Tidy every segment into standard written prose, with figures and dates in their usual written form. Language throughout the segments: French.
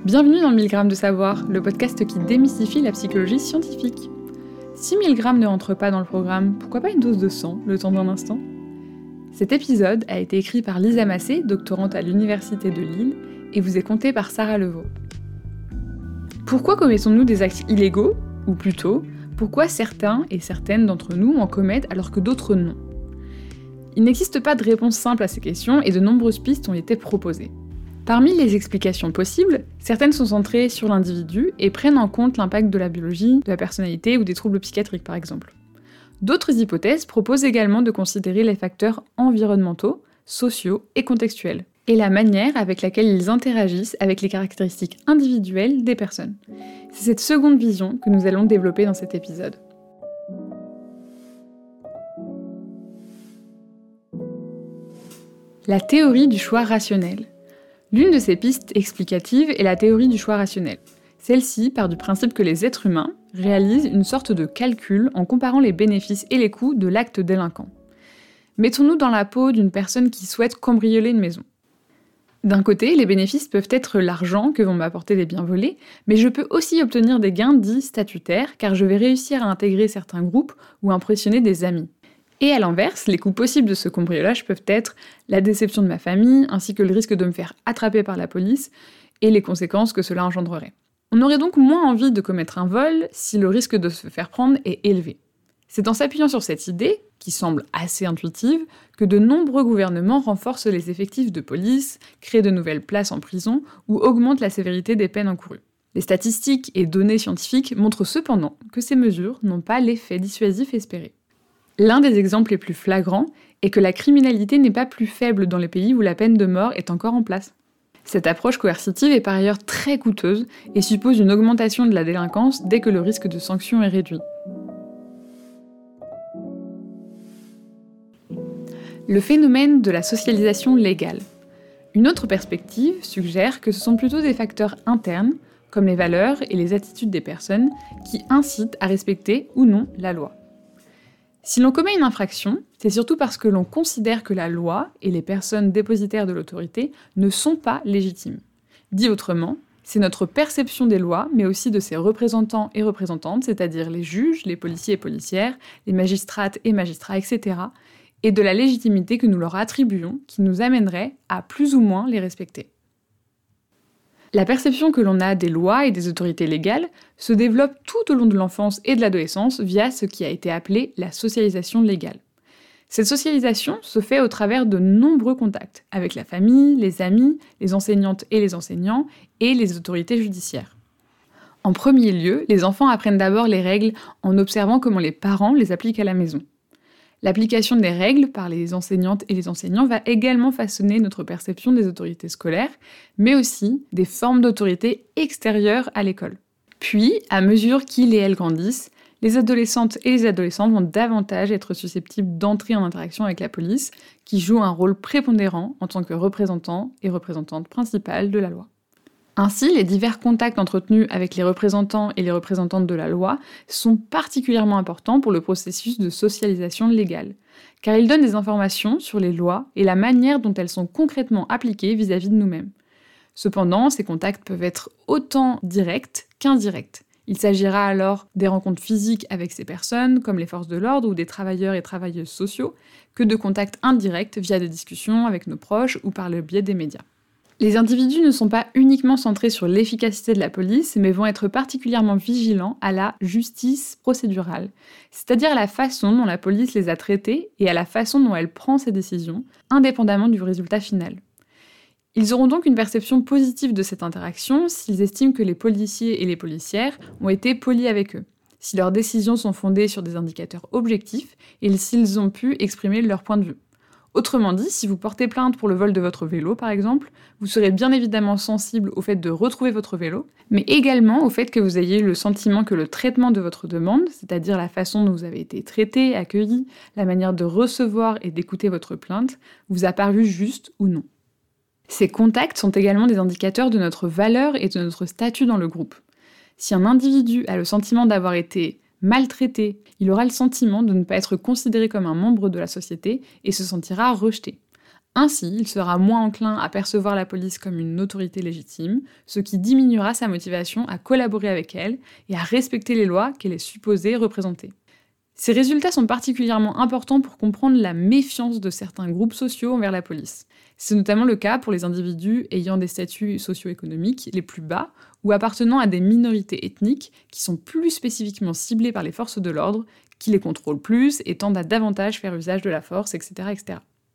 Bienvenue dans 1000 grammes de savoir, le podcast qui démystifie la psychologie scientifique. Si 1000 grammes ne rentre pas dans le programme, pourquoi pas une dose de sang, le temps d'un instant ? Cet épisode a été écrit par Lisa Massé, doctorante à l'Université de Lille, et vous est conté par Sarah Levaux. Pourquoi commettons-nous des actes illégaux ? Ou plutôt, pourquoi certains et certaines d'entre nous en commettent alors que d'autres non ? Il n'existe pas de réponse simple à ces questions et de nombreuses pistes ont été proposées. Parmi les explications possibles, certaines sont centrées sur l'individu et prennent en compte l'impact de la biologie, de la personnalité ou des troubles psychiatriques par exemple. D'autres hypothèses proposent également de considérer les facteurs environnementaux, sociaux et contextuels, et la manière avec laquelle ils interagissent avec les caractéristiques individuelles des personnes. C'est cette seconde vision que nous allons développer dans cet épisode. La théorie du choix rationnel. L'une de ces pistes explicatives est la théorie du choix rationnel. Celle-ci part du principe que les êtres humains réalisent une sorte de calcul en comparant les bénéfices et les coûts de l'acte délinquant. Mettons-nous dans la peau d'une personne qui souhaite cambrioler une maison. D'un côté, les bénéfices peuvent être l'argent que vont m'apporter les biens volés, mais je peux aussi obtenir des gains dits statutaires car je vais réussir à intégrer certains groupes ou impressionner des amis. Et à l'inverse, les coûts possibles de ce cambriolage peuvent être la déception de ma famille, ainsi que le risque de me faire attraper par la police, et les conséquences que cela engendrerait. On aurait donc moins envie de commettre un vol si le risque de se faire prendre est élevé. C'est en s'appuyant sur cette idée, qui semble assez intuitive, que de nombreux gouvernements renforcent les effectifs de police, créent de nouvelles places en prison ou augmentent la sévérité des peines encourues. Les statistiques et données scientifiques montrent cependant que ces mesures n'ont pas l'effet dissuasif espéré. L'un des exemples les plus flagrants est que la criminalité n'est pas plus faible dans les pays où la peine de mort est encore en place. Cette approche coercitive est par ailleurs très coûteuse et suppose une augmentation de la délinquance dès que le risque de sanction est réduit. Le phénomène de la socialisation légale. Une autre perspective suggère que ce sont plutôt des facteurs internes, comme les valeurs et les attitudes des personnes, qui incitent à respecter ou non la loi. Si l'on commet une infraction, c'est surtout parce que l'on considère que la loi et les personnes dépositaires de l'autorité ne sont pas légitimes. Dit autrement, c'est notre perception des lois, mais aussi de ses représentants et représentantes, c'est-à-dire les juges, les policiers et policières, les magistrates et magistrats, etc., et de la légitimité que nous leur attribuons, qui nous amènerait à plus ou moins les respecter. La perception que l'on a des lois et des autorités légales se développe tout au long de l'enfance et de l'adolescence via ce qui a été appelé la socialisation légale. Cette socialisation se fait au travers de nombreux contacts avec la famille, les amis, les enseignantes et les enseignants et les autorités judiciaires. En premier lieu, les enfants apprennent d'abord les règles en observant comment les parents les appliquent à la maison. L'application des règles par les enseignantes et les enseignants va également façonner notre perception des autorités scolaires, mais aussi des formes d'autorité extérieures à l'école. Puis, à mesure qu'ils et elles grandissent, les adolescentes et les adolescents vont davantage être susceptibles d'entrer en interaction avec la police, qui joue un rôle prépondérant en tant que représentant et représentante principale de la loi. Ainsi, les divers contacts entretenus avec les représentants et les représentantes de la loi sont particulièrement importants pour le processus de socialisation légale, car ils donnent des informations sur les lois et la manière dont elles sont concrètement appliquées vis-à-vis de nous-mêmes. Cependant, ces contacts peuvent être autant directs qu'indirects. Il s'agira alors des rencontres physiques avec ces personnes, comme les forces de l'ordre ou des travailleurs et travailleuses sociaux, que de contacts indirects via des discussions avec nos proches ou par le biais des médias. Les individus ne sont pas uniquement centrés sur l'efficacité de la police, mais vont être particulièrement vigilants à la justice procédurale, c'est-à-dire à la façon dont la police les a traités et à la façon dont elle prend ses décisions, indépendamment du résultat final. Ils auront donc une perception positive de cette interaction s'ils estiment que les policiers et les policières ont été polis avec eux, si leurs décisions sont fondées sur des indicateurs objectifs et s'ils ont pu exprimer leur point de vue. Autrement dit, si vous portez plainte pour le vol de votre vélo, par exemple, vous serez bien évidemment sensible au fait de retrouver votre vélo, mais également au fait que vous ayez le sentiment que le traitement de votre demande, c'est-à-dire la façon dont vous avez été traité, accueilli, la manière de recevoir et d'écouter votre plainte, vous a paru juste ou non. Ces contacts sont également des indicateurs de notre valeur et de notre statut dans le groupe. Si un individu a le sentiment d'avoir été maltraité, il aura le sentiment de ne pas être considéré comme un membre de la société et se sentira rejeté. Ainsi, il sera moins enclin à percevoir la police comme une autorité légitime, ce qui diminuera sa motivation à collaborer avec elle et à respecter les lois qu'elle est supposée représenter. Ces résultats sont particulièrement importants pour comprendre la méfiance de certains groupes sociaux envers la police. C'est notamment le cas pour les individus ayant des statuts socio-économiques les plus bas ou appartenant à des minorités ethniques qui sont plus spécifiquement ciblées par les forces de l'ordre, qui les contrôlent plus et tendent à davantage faire usage de la force, etc. etc.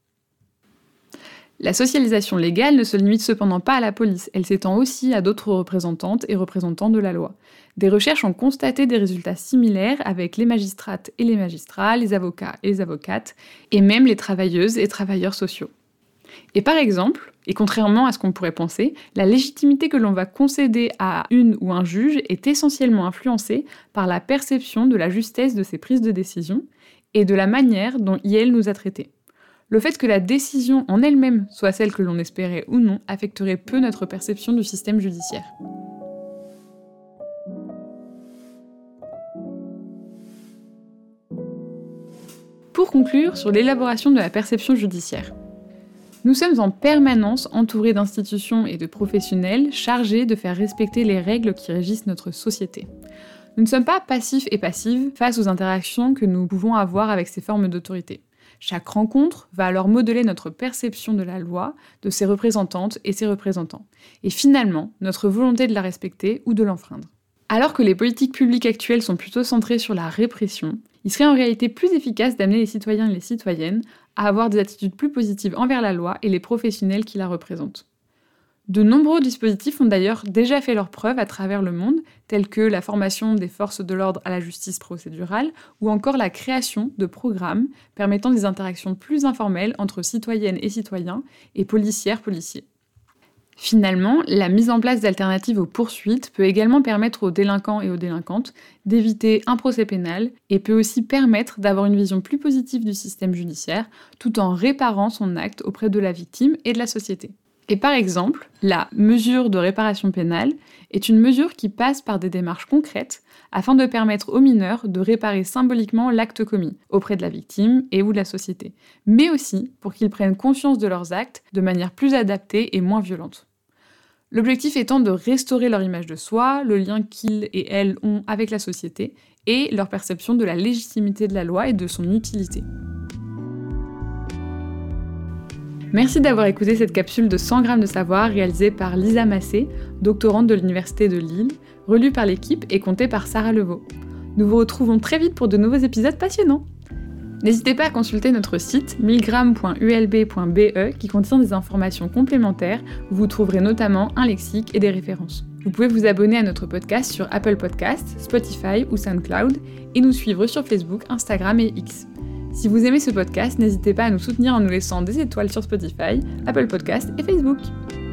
La socialisation légale ne se limite cependant pas à la police, elle s'étend aussi à d'autres représentantes et représentants de la loi. Des recherches ont constaté des résultats similaires avec les magistrates et les magistrats, les avocats et les avocates, et même les travailleuses et travailleurs sociaux. Et par exemple, et contrairement à ce qu'on pourrait penser, la légitimité que l'on va concéder à une ou un juge est essentiellement influencée par la perception de la justesse de ses prises de décision et de la manière dont il nous a traités. Le fait que la décision en elle-même soit celle que l'on espérait ou non affecterait peu notre perception du système judiciaire. Pour conclure sur l'élaboration de la perception judiciaire, nous sommes en permanence entourés d'institutions et de professionnels chargés de faire respecter les règles qui régissent notre société. Nous ne sommes pas passifs et passives face aux interactions que nous pouvons avoir avec ces formes d'autorité. Chaque rencontre va alors modeler notre perception de la loi, de ses représentantes et ses représentants, et finalement notre volonté de la respecter ou de l'enfreindre. Alors que les politiques publiques actuelles sont plutôt centrées sur la répression, il serait en réalité plus efficace d'amener les citoyens et les citoyennes à avoir des attitudes plus positives envers la loi et les professionnels qui la représentent. De nombreux dispositifs ont d'ailleurs déjà fait leurs preuves à travers le monde, tels que la formation des forces de l'ordre à la justice procédurale ou encore la création de programmes permettant des interactions plus informelles entre citoyennes et citoyens et policières-policiers. Finalement, la mise en place d'alternatives aux poursuites peut également permettre aux délinquants et aux délinquantes d'éviter un procès pénal et peut aussi permettre d'avoir une vision plus positive du système judiciaire tout en réparant son acte auprès de la victime et de la société. Et par exemple, la mesure de réparation pénale est une mesure qui passe par des démarches concrètes afin de permettre aux mineurs de réparer symboliquement l'acte commis auprès de la victime et ou de la société, mais aussi pour qu'ils prennent conscience de leurs actes de manière plus adaptée et moins violente. L'objectif étant de restaurer leur image de soi, le lien qu'ils et elles ont avec la société et leur perception de la légitimité de la loi et de son utilité. Merci d'avoir écouté cette capsule de 100 grammes de savoir réalisée par Lisa Massé, doctorante de l'Université de Lille, relue par l'équipe et contée par Sarah Levaux. Nous vous retrouvons très vite pour de nouveaux épisodes passionnants. N'hésitez pas à consulter notre site 1000g.ulb.be qui contient des informations complémentaires où vous trouverez notamment un lexique et des références. Vous pouvez vous abonner à notre podcast sur Apple Podcasts, Spotify ou SoundCloud et nous suivre sur Facebook, Instagram et X. Si vous aimez ce podcast, n'hésitez pas à nous soutenir en nous laissant des étoiles sur Spotify, Apple Podcasts et Facebook.